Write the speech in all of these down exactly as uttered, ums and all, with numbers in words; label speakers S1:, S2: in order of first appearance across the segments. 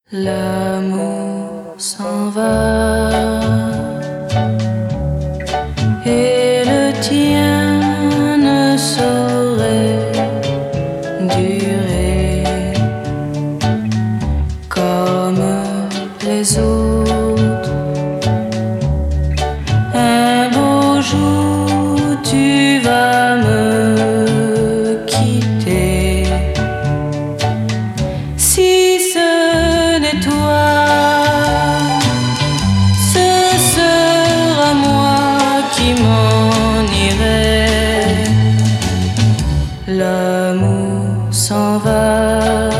S1: L'amour s'en va et le tien ne saurait durer comme les autres. Un beau jour tu vas me quitter. Si ce n'est toi, ce sera moi qui m'en irai. L'amour s'en va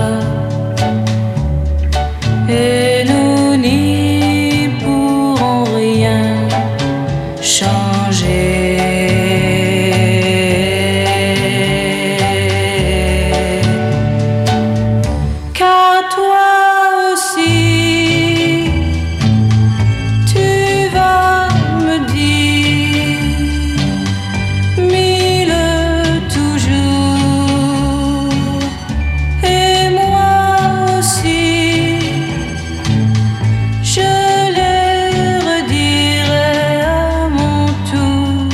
S1: et nous n'y pourrons rien changer. Car toi aussi, tu vas me dire mille toujours, et moi aussi, je les redirai à mon tour.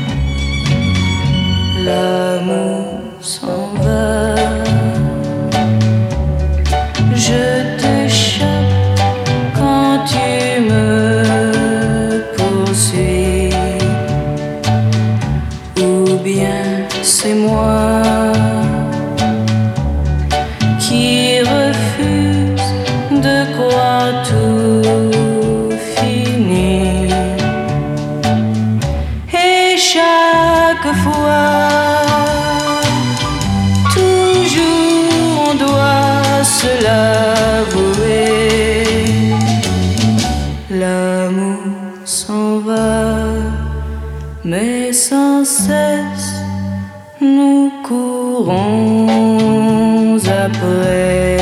S1: L'amour s'en va. Je te chope quand tu me poursuis, ou bien c'est moi qui refuse de croire tout fini. Et chaque fois, toujours on doit se l'avouer. L'amour s'en va, mais sans cesse nous courons après.